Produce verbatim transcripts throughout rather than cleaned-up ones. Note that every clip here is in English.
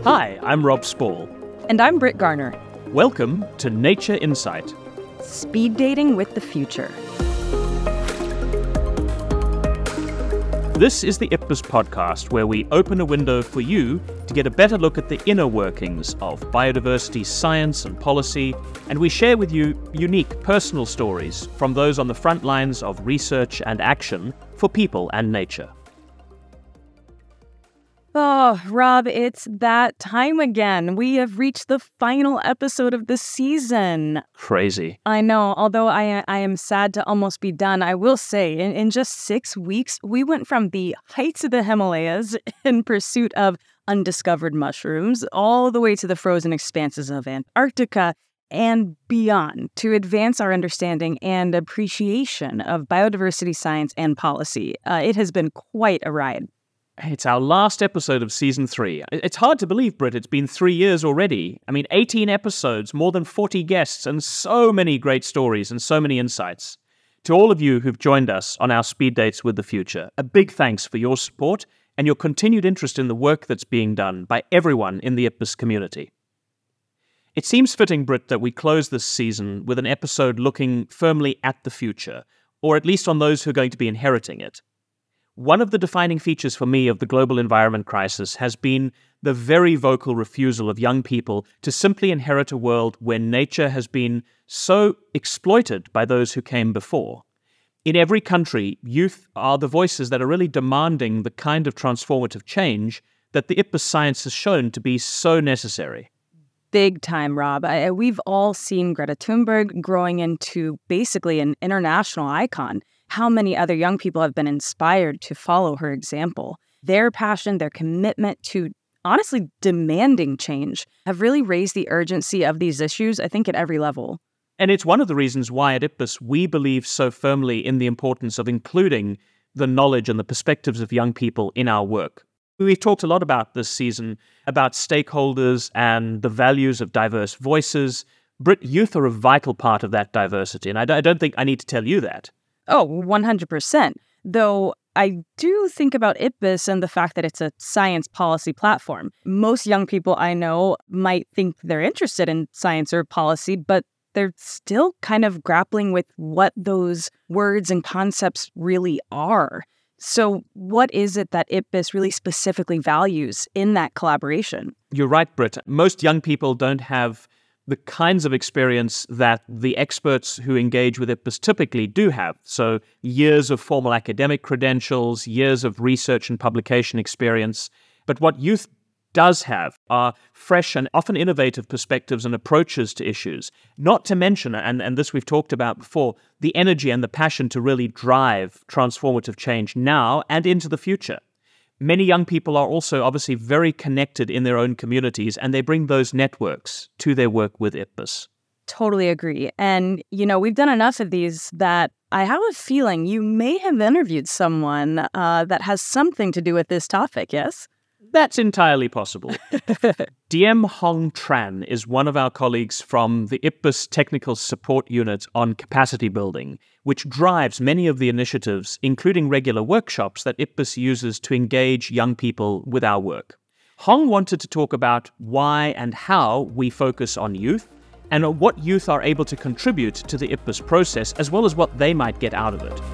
Hi, I'm Rob Spall. And I'm Britt Garner. Welcome to Nature Insight. Speed dating with the future. This is the IPBES podcast, where we open a window for you to get a better look at the inner workings of biodiversity science and policy, and we share with you unique personal stories from those on the front lines of research and action for people and nature. Oh, Rob, it's that time again. We have reached the final episode of the season. Crazy. I know. Although I I am sad to almost be done, I will say, in, in just six weeks, we went from the heights of the Himalayas in pursuit of undiscovered mushrooms all the way to the frozen expanses of Antarctica and beyond to advance our understanding and appreciation of biodiversity science and policy. Uh, it has been quite a ride. It's our last episode of season three. It's hard to believe, Britt, it's been three years already. I mean, eighteen episodes, more than forty guests, and so many great stories and so many insights. To all of you who've joined us on our speed dates with the future, a big thanks for your support and your continued interest in the work that's being done by everyone in the IPBES community. It seems fitting, Britt, that we close this season with an episode looking firmly at the future, or at least on those who are going to be inheriting it. One of the defining features for me of the global environment crisis has been the very vocal refusal of young people to simply inherit a world where nature has been so exploited by those who came before. In every country, youth are the voices that are really demanding the kind of transformative change that the IPBES science has shown to be so necessary. Big time, Rob. I, we've all seen Greta Thunberg growing into basically an international icon. How many other young people have been inspired to follow her example? Their passion, their commitment to honestly demanding change have really raised the urgency of these issues, I think, at every level. And it's one of the reasons why at IPBES we believe so firmly in the importance of including the knowledge and the perspectives of young people in our work. We've talked a lot about this season, about stakeholders and the values of diverse voices. Brit, youth are a vital part of that diversity, and I don't think I need to tell you that. Oh, one hundred percent. Though I do think about IPBES and the fact that it's a science policy platform. Most young people I know might think they're interested in science or policy, but they're still kind of grappling with what those words and concepts really are. So what is it that IPBES really specifically values in that collaboration? You're right, Britt. Most young people don't have the kinds of experience that the experts who engage with IPBES typically do have. So years of formal academic credentials, years of research and publication experience. But what youth does have are fresh and often innovative perspectives and approaches to issues. Not to mention, and, and this we've talked about before, the energy and the passion to really drive transformative change now and into the future. Many young people are also obviously very connected in their own communities, and they bring those networks to their work with IPBES. Totally agree. And, you know, we've done enough of these that I have a feeling you may have interviewed someone uh, that has something to do with this topic, yes? That's entirely possible. Diem Hong Tran is one of our colleagues from the IPBES Technical Support Unit on capacity building, which drives many of the initiatives, including regular workshops that IPBES uses to engage young people with our work. Hong wanted to talk about why and how we focus on youth and what youth are able to contribute to the IPBES process, as well as what they might get out of it.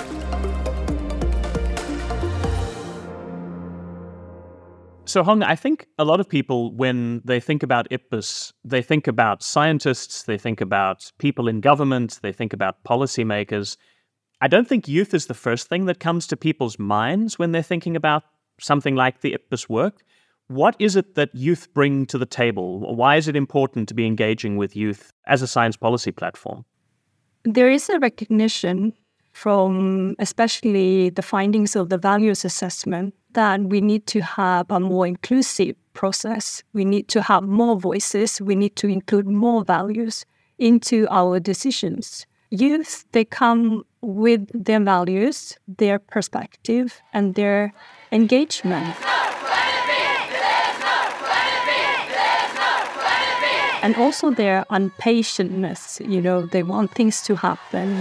So, Hong, I think a lot of people, when they think about IPBES, they think about scientists, they think about people in government, they think about policymakers. I don't think youth is the first thing that comes to people's minds when they're thinking about something like the IPBES work. What is it that youth bring to the table? Why is it important to be engaging with youth as a science policy platform? There is a recognition from especially the findings of the values assessment that we need to have a more inclusive process. We need to have more voices. We need to include more values into our decisions. Youth, they come with their values, their perspective, and their engagement. And also their impatientness, you know, they want things to happen.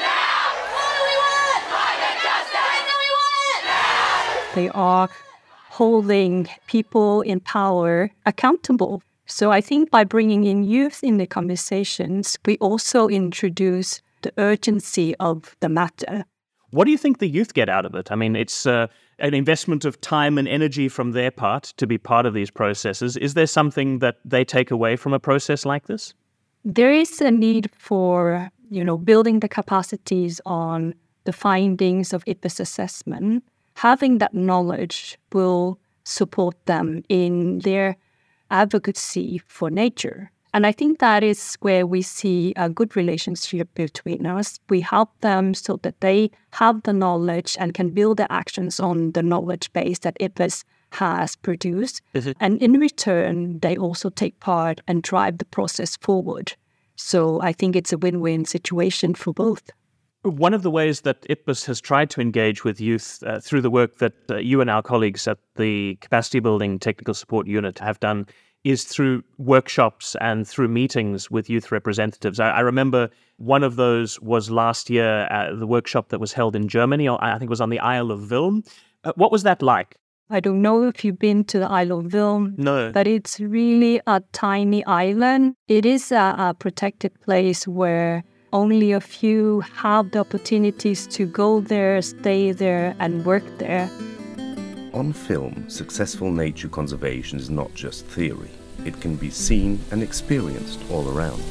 They are holding people in power accountable. So I think by bringing in youth in the conversations, we also introduce the urgency of the matter. What do you think the youth get out of it? I mean, it's uh, an investment of time and energy from their part to be part of these processes. Is there something that they take away from a process like this? There is a need for, you know, building the capacities on the findings of I P B E S assessment. Having that knowledge will support them in their advocacy for nature. And I think that is where we see a good relationship between us. We help them so that they have the knowledge and can build their actions on the knowledge base that I P B E S has produced. And in return, they also take part and drive the process forward. So I think it's a win-win situation for both. One of the ways that I P B E S has tried to engage with youth uh, through the work that uh, you and our colleagues at the Capacity Building Technical Support Unit have done is through workshops and through meetings with youth representatives. I, I remember one of those was last year, uh, the workshop that was held in Germany. I think it was on the Isle of Vilm. Uh, what was that like? I don't know if you've been to the Isle of Vilm. No. But it's really a tiny island. It is a, a protected place where only a few have the opportunities to go there, stay there, and work there. On film, successful nature conservation is not just theory. It can be seen and experienced all around.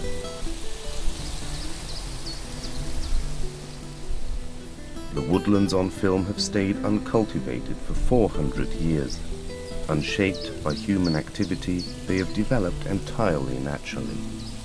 The woodlands on film have stayed uncultivated for four hundred years. Unshaped by human activity, they have developed entirely naturally.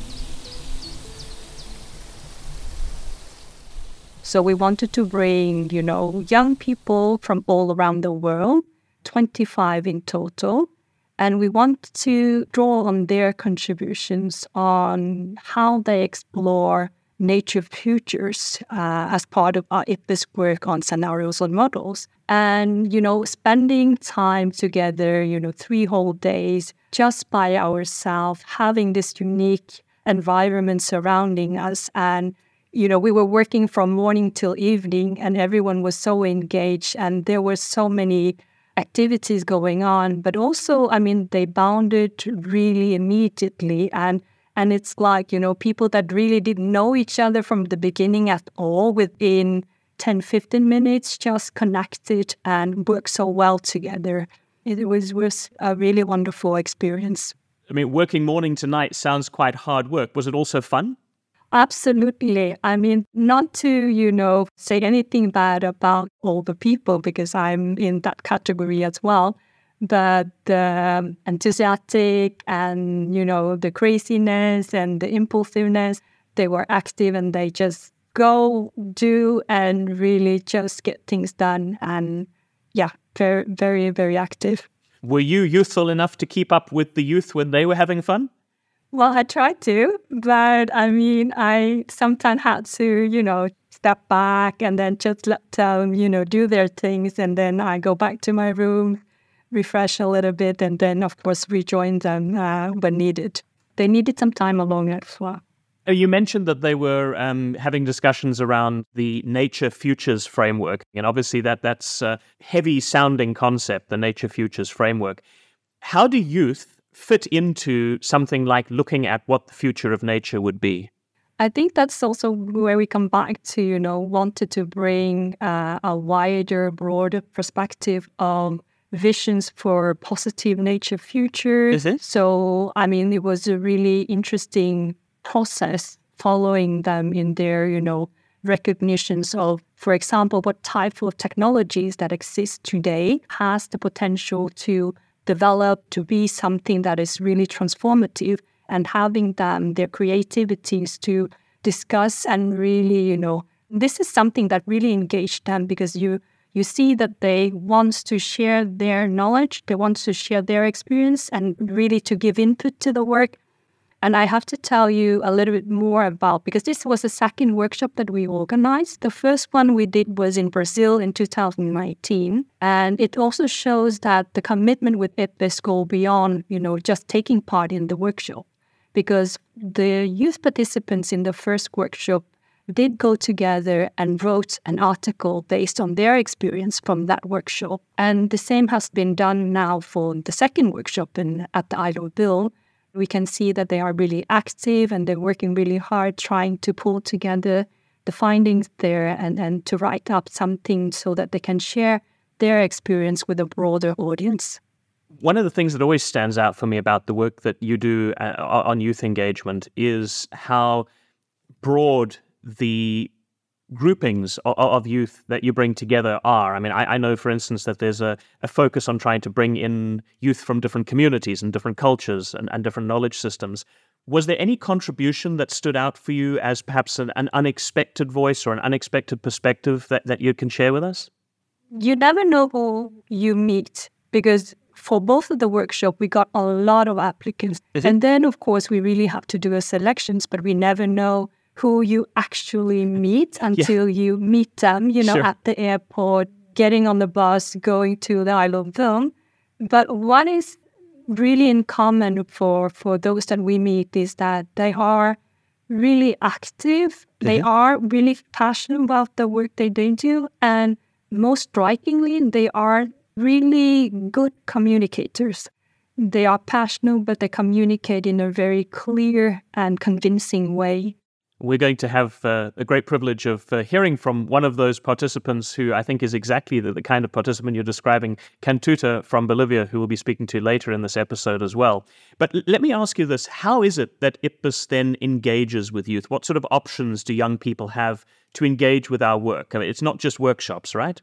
So we wanted to bring, you know, young people from all around the world, twenty-five in total, and we want to draw on their contributions on how they explore nature futures uh, as part of our I P B E S work on scenarios and models. And, you know, spending time together, you know, three whole days just by ourselves, having this unique environment surrounding us. And you know, we were working from morning till evening and everyone was so engaged and there were so many activities going on. But also, I mean, they bounded really immediately. And and it's like, you know, people that really didn't know each other from the beginning at all, within ten, fifteen minutes, just connected and worked so well together. It was, was a really wonderful experience. I mean, working morning to night sounds quite hard work. Was it also fun? Absolutely. I mean, not to, you know, say anything bad about all the people, because I'm in that category as well. But the enthusiastic and, you know, the craziness and the impulsiveness, they were active and they just go, do, and really just get things done. And yeah, very, very, very active. Were you youthful enough to keep up with the youth when they were having fun? Well, I tried to, but I mean, I sometimes had to, you know, step back and then just let them, you know, do their things. And then I go back to my room, refresh a little bit, and then, of course, rejoin them uh, when needed. They needed some time alone as well. You mentioned that they were um, having discussions around the Nature Futures framework. And obviously that that's a heavy-sounding concept, the Nature Futures framework. How do youth fit into something like looking at what the future of nature would be? I think that's also where we come back to, you know, wanted to bring uh, a wider, broader perspective of visions for positive nature future. Is it? So, I mean, it was a really interesting process following them in their, you know, recognitions of, for example, what type of technologies that exist today has the potential to develop to be something that is really transformative, and having them, their creativities to discuss and really, you know, this is something that really engaged them, because you you see that they want to share their knowledge, they want to share their experience and really to give input to the work. And I have to tell you a little bit more about, because this was the second workshop that we organized. The first one we did was in Brazil in two thousand nineteen. And it also shows that the commitment with I P B E S go beyond, you know, just taking part in the workshop. Because the youth participants in the first workshop did go together and wrote an article based on their experience from that workshop. And the same has been done now for the second workshop in, at the Isle of Bill. We can see that they are really active and they're working really hard trying to pull together the findings there and, and to write up something so that they can share their experience with a broader audience. One of the things that always stands out for me about the work that you do uh, on youth engagement is how broad the groupings of, of youth that you bring together are. I mean, I, I know, for instance, that there's a, a focus on trying to bring in youth from different communities and different cultures and, and different knowledge systems. Was there any contribution that stood out for you as perhaps an, an unexpected voice or an unexpected perspective that, that you can share with us? You never know who you meet, because for both of the workshops, we got a lot of applicants. And then, of course, we really have to do a selections, but we never know who you actually meet until yeah. you meet them, you know, sure. at the airport, getting on the bus, going to the Isle of Bill. But what is really in common for, for those that we meet is that they are really active. Mm-hmm. They are really passionate about the work they do. And most strikingly, they are really good communicators. They are passionate, but they communicate in a very clear and convincing way. We're going to have uh, a great privilege of uh, hearing from one of those participants who I think is exactly the, the kind of participant you're describing, Cantuta from Bolivia, who we'll be speaking to later in this episode as well. But l- let me ask you this. How is it that I P B E S then engages with youth? What sort of options do young people have to engage with our work? I mean, it's not just workshops, right?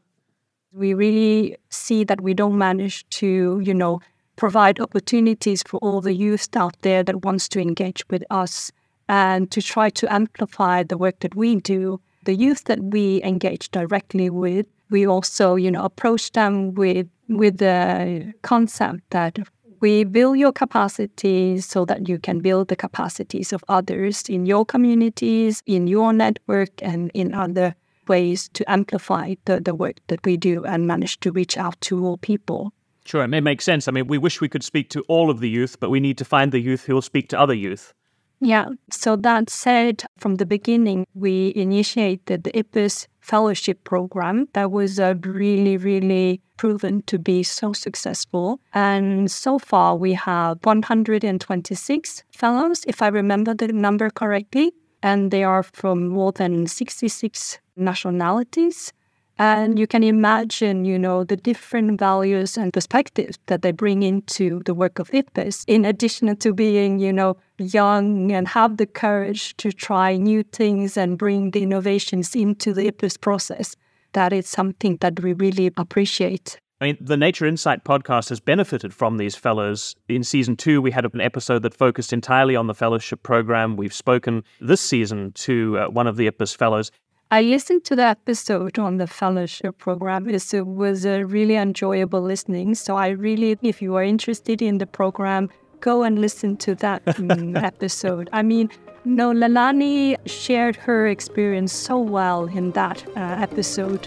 We really see that we don't manage to, you know, provide opportunities for all the youth out there that wants to engage with us and to try to amplify the work that we do. The youth that we engage directly with, we also, you know, approach them with with the concept that we build your capacities so that you can build the capacities of others in your communities, in your network, and in other ways to amplify the, the work that we do and manage to reach out to all people. Sure, it may make sense. I mean, we wish we could speak to all of the youth, but we need to find the youth who will speak to other youth. Yeah, so that said, from the beginning, we initiated the I P B E S Fellowship Program that was uh, really, really proven to be so successful. And so far, we have one hundred twenty-six fellows, if I remember the number correctly, and they are from more than sixty-six nationalities. And you can imagine, you know, the different values and perspectives that they bring into the work of I P B E S, in addition to being, you know, young and have the courage to try new things and bring the innovations into the I P B E S process. That is something that we really appreciate. I mean, the Nature Insight podcast has benefited from these fellows. In season two, we had an episode that focused entirely on the fellowship program. We've spoken this season to uh, one of the I P B E S fellows. I listened to the episode on the fellowship program. It was a really enjoyable listening. So I really, if you are interested in the program, go and listen to that um, episode. I mean, no, Lalani shared her experience so well in that uh, episode.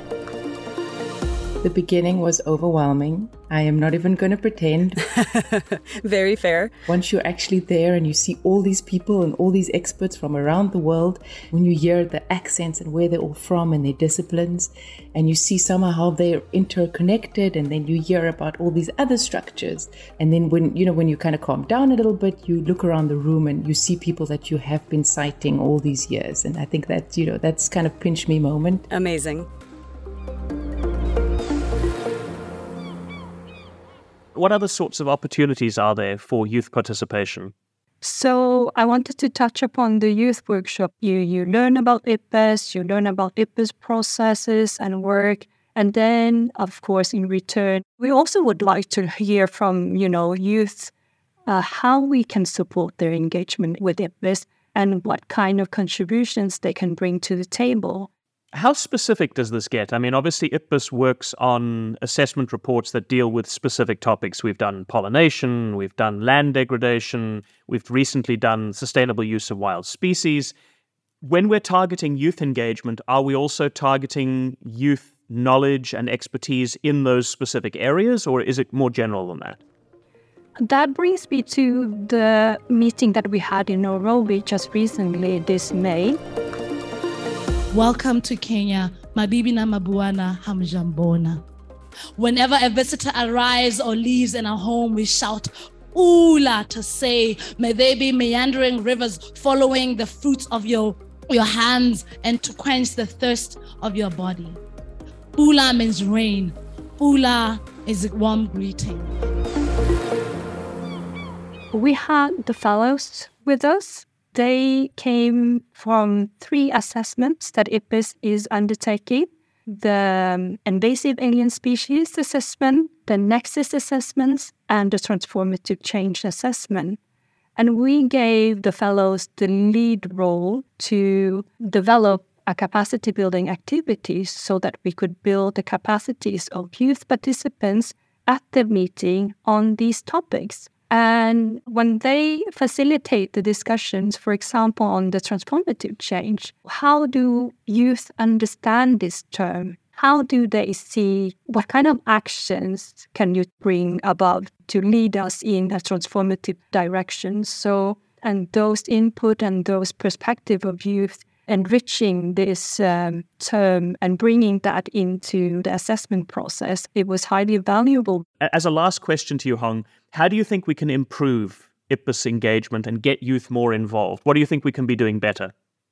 The beginning was overwhelming. I am not even going to pretend. Very fair. Once you're actually there and you see all these people and all these experts from around the world, when you hear the accents and where they're all from and their disciplines, and you see somehow how they're interconnected, and then you hear about all these other structures. And then when, you know, when you kind of calm down a little bit, you look around the room and you see people that you have been citing all these years. And I think that, you know, that's kind of pinch me moment. Amazing. What other sorts of opportunities are there for youth participation? So I wanted to touch upon the youth workshop. You you learn about I P B E S, you learn about I P B E S processes and work. And then, of course, in return, we also would like to hear from, you know, youth uh, how we can support their engagement with I P B E S and what kind of contributions they can bring to the table. How specific does this get? I mean, obviously, I P B E S works on assessment reports that deal with specific topics. We've done pollination, we've done land degradation, we've recently done sustainable use of wild species. When we're targeting youth engagement, are we also targeting youth knowledge and expertise in those specific areas, or is it more general than that? That brings me to the meeting that we had in Nairobi just recently this May. Welcome to Kenya. Mabibi na mabwana hamjambona. Whenever a visitor arrives or leaves in our home, we shout Ula to say, may they be meandering rivers following the fruits of your, your hands and to quench the thirst of your body. Ula means rain. Ula is a warm greeting. We had the fellows with us. They came from three assessments that I P B E S is undertaking. The invasive alien species assessment, the nexus assessments, and the transformative change assessment. And we gave the fellows the lead role to develop a capacity building activities so that we could build the capacities of youth participants at the meeting on these topics. And when they facilitate the discussions, for example, on the transformative change, how do youth understand this term? How do they see what kind of actions can you bring about to lead us in a transformative direction? So, and those input and those perspective of youth enriching this um, term and bringing that into the assessment process, it was highly valuable. As a last question to you, Hong, how do you think we can improve I P B E S engagement and get youth more involved? What do you think we can be doing better?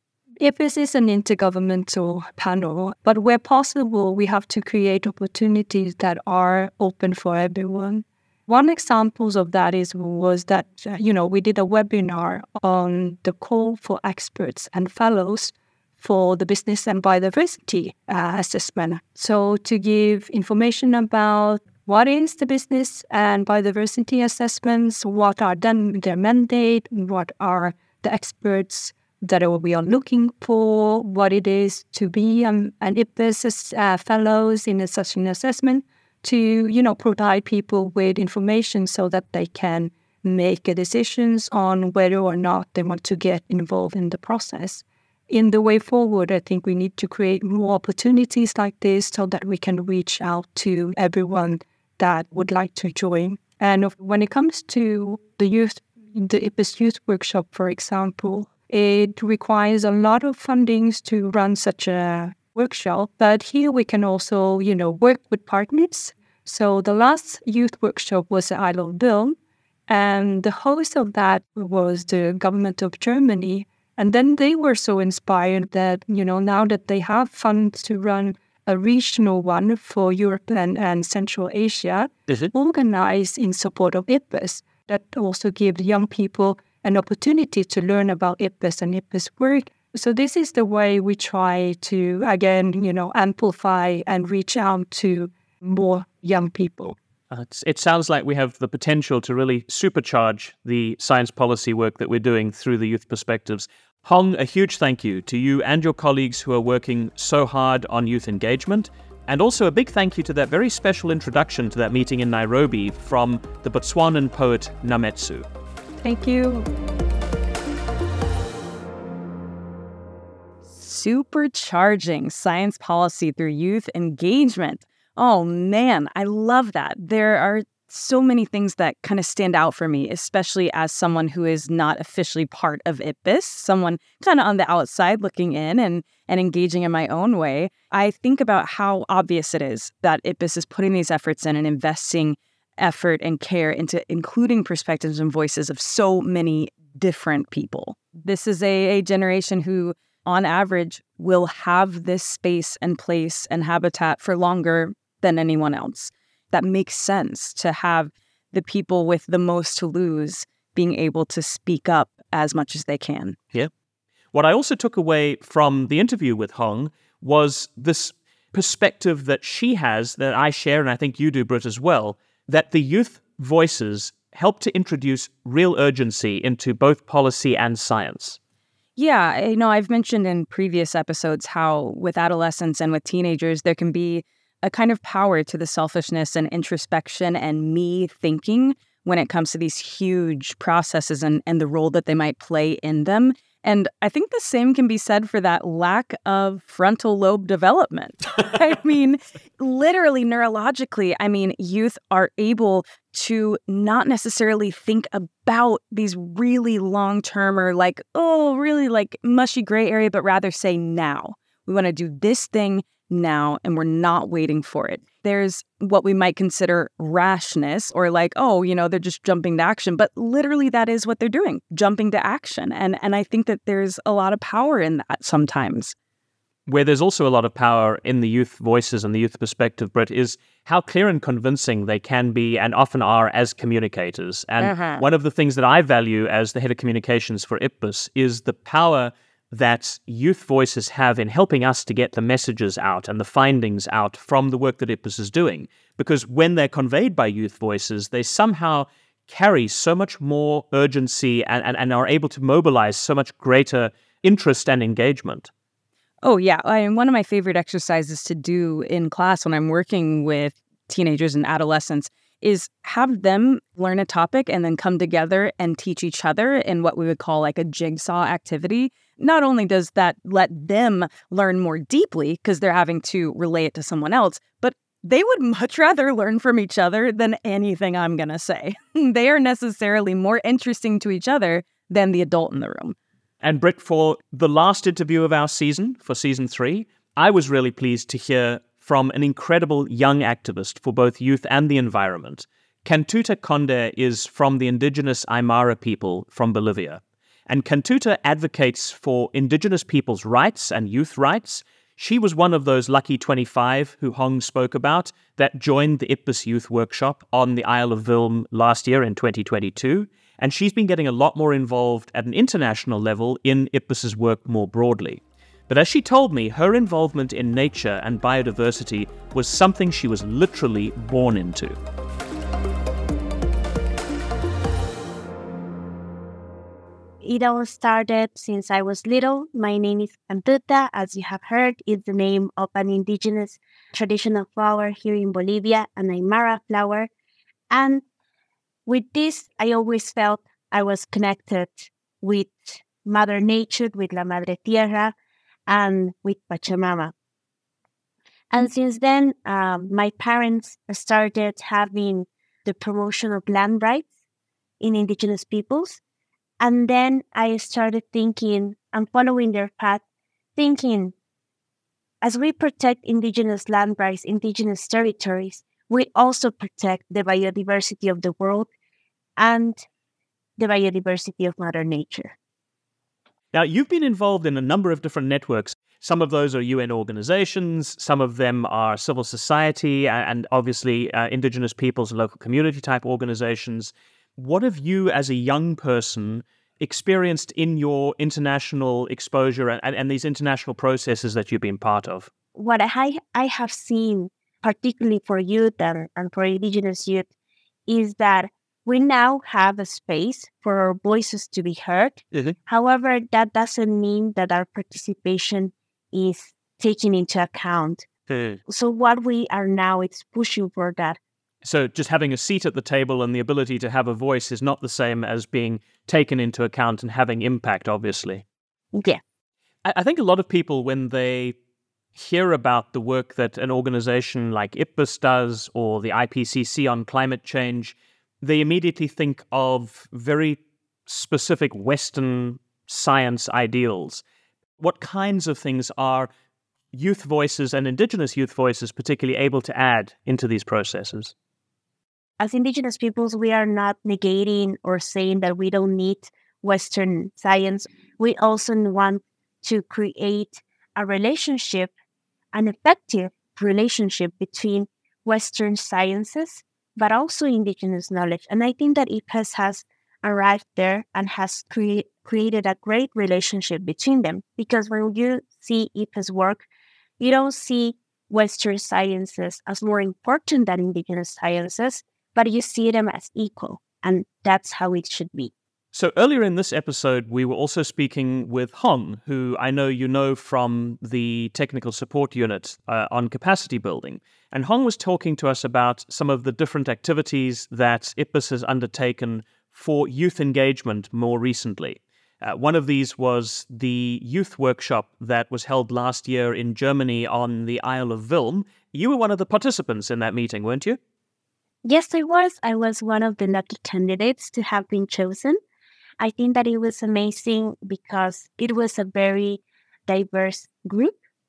I P B E S is an intergovernmental panel, but where possible, we have to create opportunities that are open for everyone. One example of that is was that, uh, you know, we did a webinar on the call for experts and fellows for the business and biodiversity uh, assessment. So to give information about what is the business and biodiversity assessments, what are them, their mandate, what are the experts that we are looking for, what it is to be um, an I P B E S uh, fellows in a, such an assessment, to, you know, provide people with information so that they can make decisions on whether or not they want to get involved in the process. In the way forward, I think we need to create more opportunities like this so that we can reach out to everyone that would like to join. And when it comes to the youth, the I P B E S Youth Workshop, for example, it requires a lot of fundings to run such a workshop. But here we can also, you know, work with partners. So the last youth workshop was at Isle of Bill, and the host of that was the government of Germany. And then they were so inspired that, you know, now that they have funds to run a regional one for Europe and, and Central Asia, organized in support of I P B E S, that also gives young people an opportunity to learn about I P B E S and I P B E S work. So this is the way we try to, again, you know, amplify and reach out to more young people. Uh, it sounds like we have the potential to really supercharge the science policy work that we're doing through the youth perspectives. Hong, a huge thank you to you and your colleagues who are working so hard on youth engagement. And also a big thank you to that very special introduction to that meeting in Nairobi from the Botswanan poet Nametsu. Thank you. Supercharging science policy through youth engagement. Oh man, I love that. There are so many things that kind of stand out for me, especially as someone who is not officially part of I P B E S, someone kind of on the outside looking in and, and engaging in my own way. I think about how obvious it is that I P B E S is putting these efforts in and investing effort and care into including perspectives and voices of so many different people. This is a, a generation who, on average, will have this space and place and habitat for longer than anyone else. That makes sense to have the people with the most to lose being able to speak up as much as they can. Yeah. What I also took away from the interview with Hong was this perspective that she has, that I share, and I think you do, Britt, as well, that the youth voices help to introduce real urgency into both policy and science. Yeah, you know, I've mentioned in previous episodes how with adolescents and with teenagers, there can be a kind of power to the selfishness and introspection and me thinking when it comes to these huge processes and, and the role that they might play in them. And I think the same can be said for that lack of frontal lobe development. I mean, literally neurologically, I mean, youth are able to not necessarily think about these really long-term or like, oh, really like mushy gray area, but rather say now. We want to do this thing now, and we're not waiting for it. There's what we might consider rashness, or like, oh, you know, they're just jumping to action. But literally that is what they're doing, jumping to action. And and I think that there's a lot of power in that sometimes. Where there's also a lot of power in the youth voices and the youth perspective, Britt, is how clear and convincing they can be and often are as communicators. And Uh-huh. one of the things that I value as the head of communications for I P B E S is the power that youth voices have in helping us to get the messages out and the findings out from the work that I P B E S is doing. Because when they're conveyed by youth voices, they somehow carry so much more urgency and, and, and are able to mobilize so much greater interest and engagement. Oh, yeah. I mean, one of my favorite exercises to do in class when I'm working with teenagers and adolescents is have them learn a topic and then come together and teach each other in what we would call like a jigsaw activity. Not only does that let them learn more deeply because they're having to relay it to someone else, but they would much rather learn from each other than anything I'm going to say. They are necessarily more interesting to each other than the adult in the room. And Britt, for the last interview of our season, for season three, I was really pleased to hear from an incredible young activist for both youth and the environment. Cantuta Conde is from the indigenous Aymara people from Bolivia. And Cantuta advocates for indigenous people's rights and youth rights. She was one of those lucky twenty-five who Hong spoke about that joined the I P B E S Youth Workshop on the Isle of Vilm last year in twenty twenty-two. And she's been getting a lot more involved at an international level in I P B E S's work more broadly. But as she told me, her involvement in nature and biodiversity was something she was literally born into. It all started since I was little. My name is Cantuta, as you have heard. It's the name of an indigenous traditional flower here in Bolivia, an Aymara flower. And with this, I always felt I was connected with Mother Nature, with La Madre Tierra, and with Pachamama. And since then, um, my parents started having the promotion of land rights in indigenous peoples. And then I started thinking and following their path, thinking, as we protect indigenous land rights, indigenous territories, we also protect the biodiversity of the world and the biodiversity of Mother Nature. Now, you've been involved in a number of different networks. Some of those are U N organizations, some of them are civil society, and obviously uh, indigenous peoples and local community type organizations. What have you, as a young person, experienced in your international exposure and, and these international processes that you've been part of? What I, I have seen, particularly for youth and, and for indigenous youth, is that we now have a space for our voices to be heard. Mm-hmm. However, that doesn't mean that our participation is taken into account. Mm. So what we are now is pushing for that. So just having a seat at the table and the ability to have a voice is not the same as being taken into account and having impact, obviously. Yeah. I, I think a lot of people, when they hear about the work that an organization like I P B E S does or the I P C C on climate change, they immediately think of very specific Western science ideals. What kinds of things are youth voices and indigenous youth voices particularly able to add into these processes? As indigenous peoples, we are not negating or saying that we don't need Western science. We also want to create a relationship, an effective relationship between Western sciences, but also indigenous knowledge. And I think that I P B E S has arrived there and has cre- created a great relationship between them. Because when you see I P B E S work, you don't see Western sciences as more important than indigenous sciences, but you see them as equal. And that's how it should be. So earlier in this episode, we were also speaking with Hong, who I know you know from the technical support unit uh, on capacity building. And Hong was talking to us about some of the different activities that I P B E S has undertaken for youth engagement more recently. Uh, one of these was the youth workshop that was held last year in Germany on the Isle of Vilm. You were one of the participants in that meeting, weren't you? Yes, I was. I was one of the lucky candidates to have been chosen. I think that it was amazing because it was a very diverse group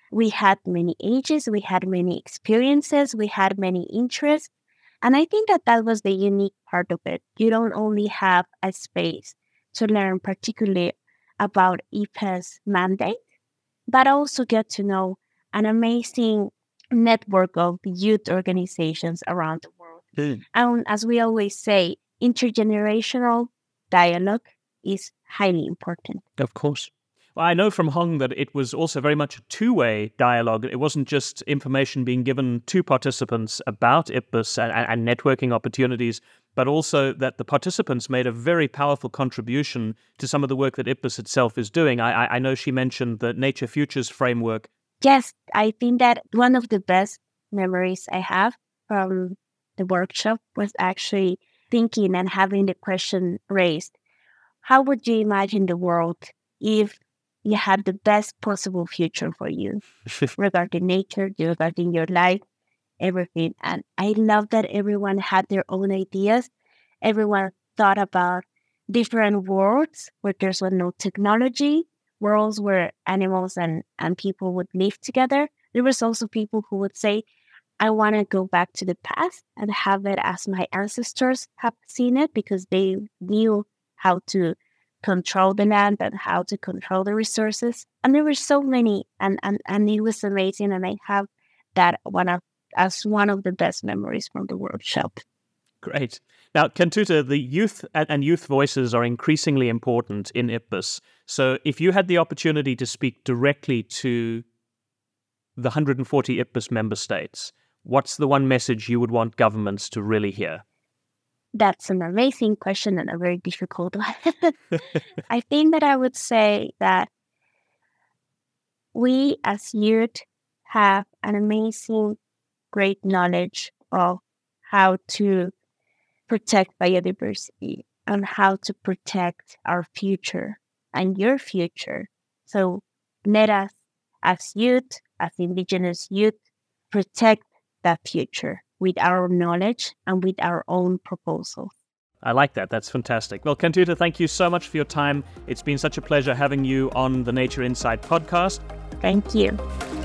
We had many ages, we had many experiences, we had many interests. And I think that that was the unique part of it. You don't only have a space to learn particularly about I P E S's mandate, but also get to know an amazing network of youth organizations around the world. Mm. And as we always say, intergenerational dialogue is highly important. Of course. Well, I know from Hong that it was also very much a two-way dialogue. It wasn't just information being given to participants about I P B E S and, and networking opportunities, but also that the participants made a very powerful contribution to some of the work that I P B E S itself is doing. I, I know she mentioned the Nature Futures framework. Yes, I think that one of the best memories I have from the workshop was actually thinking and having the question raised, how would you imagine the world if you had the best possible future for you regarding nature, regarding your life, everything? And I love that everyone had their own ideas. Everyone thought about different worlds where there's no technology, worlds where animals and, and people would live together. There was also people who would say, I want to go back to the past and have it as my ancestors have seen it, because they knew how to control the land and how to control the resources. And there were so many, and, and, and it was amazing. And I have that one of, as one of the best memories from the workshop. Great. Now, Kentutha, the youth and youth voices are increasingly important in I P B E S. So if you had the opportunity to speak directly to the one hundred forty I P B E S member states, what's the one message you would want governments to really hear? That's an amazing question and a very difficult one. I think that I would say that we as youth have an amazing, great knowledge of how to protect biodiversity and how to protect our future and your future. So let us, as youth, as Indigenous youth, protect that future with our knowledge and with our own proposals. I like that. That's fantastic. Well, Kentutha, thank you so much for your time. It's been such a pleasure having you on the Nature Insight podcast. Thank you.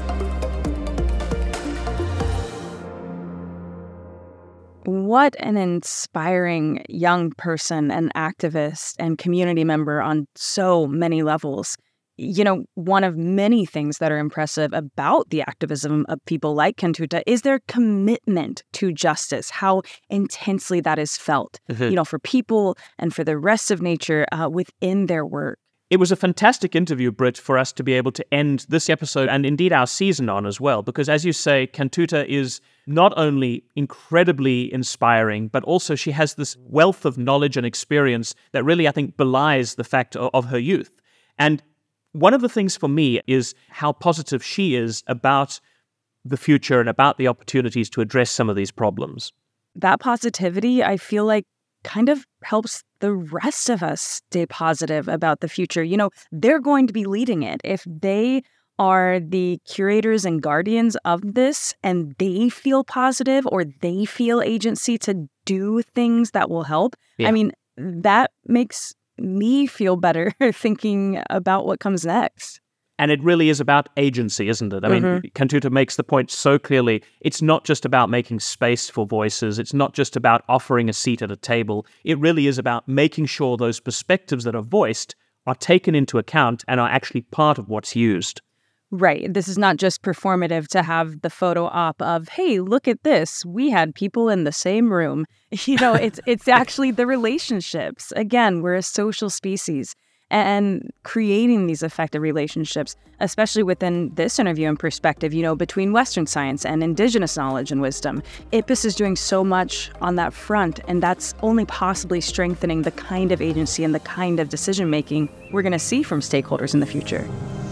What an inspiring young person and activist and community member on so many levels. You know, one of many things that are impressive about the activism of people like Kentutha is their commitment to justice, how intensely that is felt, mm-hmm. you know, for people and for the rest of nature uh, within their work. It was a fantastic interview, Britt, for us to be able to end this episode and indeed our season on as well, because as you say, Kentutha is not only incredibly inspiring, but also she has this wealth of knowledge and experience that really, I think, belies the fact of, of her youth. And one of the things for me is how positive she is about the future and about the opportunities to address some of these problems. That positivity, I feel like, kind of helps the rest of us stay positive about the future. You know, they're going to be leading it. If they are the curators and guardians of this and they feel positive or they feel agency to do things that will help, yeah. I mean, that makes me feel better thinking about what comes next. And it really is about agency, isn't it? I mm-hmm. mean, Kentutha makes the point so clearly. It's not just about making space for voices. It's not just about offering a seat at a table. It really is about making sure those perspectives that are voiced are taken into account and are actually part of what's used. Right. This is not just performative to have the photo op of, hey, look at this. We had people in the same room. You know, it's it's actually the relationships. Again, we're a social species. And creating these effective relationships, especially within this interview and perspective, you know, between Western science and Indigenous knowledge and wisdom. I P B E S is doing so much on that front, and that's only possibly strengthening the kind of agency and the kind of decision-making we're going to see from stakeholders in the future.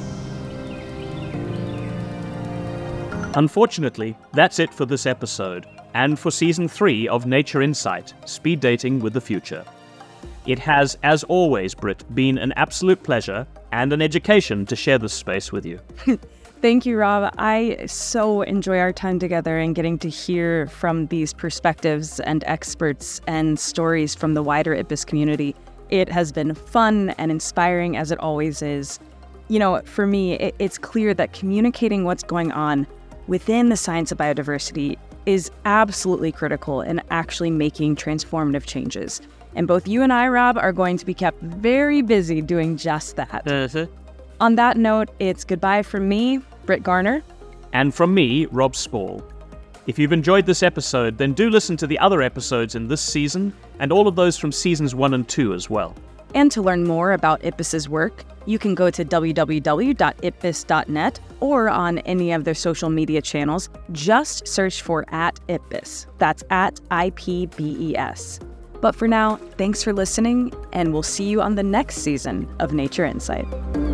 Unfortunately, that's it for this episode, and for Season three of Nature Insight, Speed Dating with the Future. It has, as always, Britt, been an absolute pleasure and an education to share this space with you. Thank you, Rob. I so enjoy our time together and getting to hear from these perspectives and experts and stories from the wider I P B E S community. It has been fun and inspiring, as it always is. You know, for me, it, it's clear that communicating what's going on within the science of biodiversity is absolutely critical in actually making transformative changes. And both you and I, Rob, are going to be kept very busy doing just that. Uh-huh. On that note, it's goodbye from me, Britt Garner. And from me, Rob Spall. If you've enjoyed this episode, then do listen to the other episodes in this season and all of those from seasons one and two as well. And to learn more about IPBES's work, you can go to w w w dot I P B E S dot net or on any of their social media channels. Just search for at I P B E S. That's at I P B E S. But for now, thanks for listening, and we'll see you on the next season of Nature Insight.